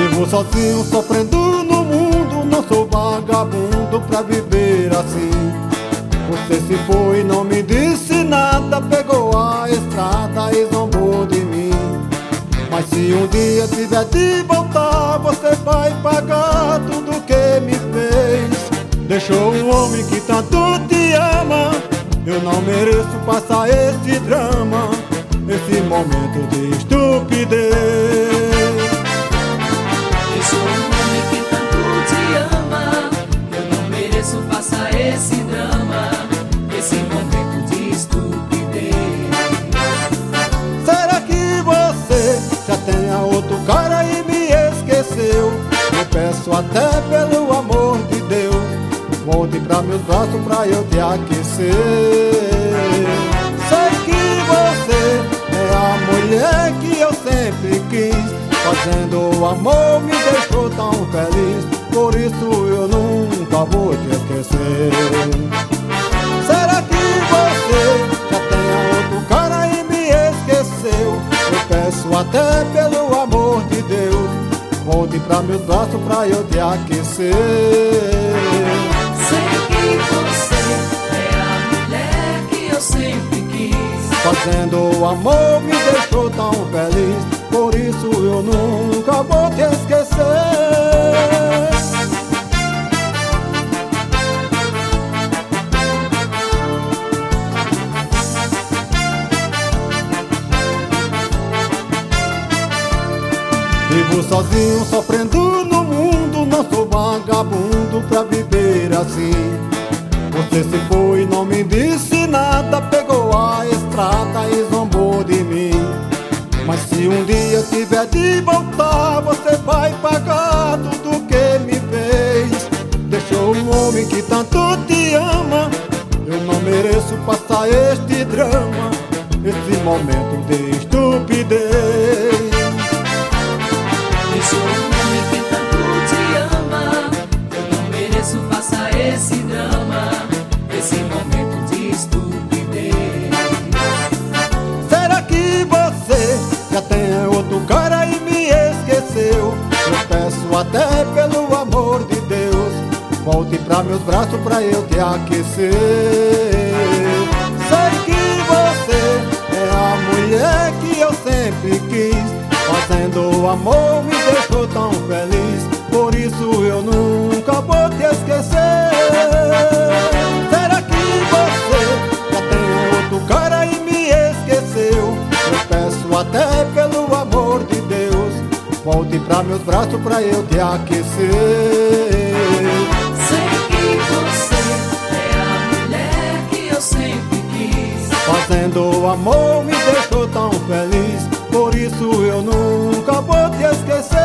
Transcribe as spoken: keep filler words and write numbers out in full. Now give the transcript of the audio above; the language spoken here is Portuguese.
Vivo sozinho, sofrendo no mundo, não sou vagabundo pra viver assim. Você se foi, não me disse nada, pegou a estrada e zombou de mim. Mas se um dia tiver de voltar, você vai pagar tudo que me fez. Deixou um homem que tanto te ama, eu não mereço passar esse drama, esse momento de estupidez. Deixou um homem que tanto te ama, eu não mereço passar esse drama, esse momento de estupidez. Será que você já tem a outro cara e me esqueceu? Eu peço até pelo amor de Deus, volte pra meus braços pra eu te aquecer. Sei que você é a mulher que eu sempre quis, fazendo o amor me deixou tão feliz, por isso eu nunca vou te esquecer. Será que você já tem outro cara e me esqueceu? Eu peço até pelo amor de Deus, volte pra meus braços pra eu te aquecer. Sei que você é a mulher que eu sempre quis, fazendo o amor me deixou tão feliz, por isso eu nunca vou te esquecer. Vivo sozinho, sofrendo no mundo, não sou vagabundo pra viver assim. Você se foi, não me disse nada, pegou a estrada e zombou de mim. Mas se um dia tiver de voltar, você vai pagar tudo que me fez. Deixou um homem que tanto te ama, eu não mereço passar este drama, esse momento de estupidez. Deixou um homem que tanto te ama, eu não mereço passar esse drama, esse momento de estupidez. Será que você já tem outro cara e me esqueceu? Eu peço até pelo amor de Deus, volte pra meus braços pra eu te aquecer. Sei que você é a mulher que eu sempre quis, fazendo o amor me deixou tão feliz, por isso eu nunca vou te esquecer. Será que você já tem outro cara e me esqueceu? Eu peço até pelo amor de Deus, volte pra meus braços pra eu te aquecer. Sei que você é a mulher que eu sempre quis, fazendo o amor me deixou tão feliz, por isso eu nunca vou te esquecer.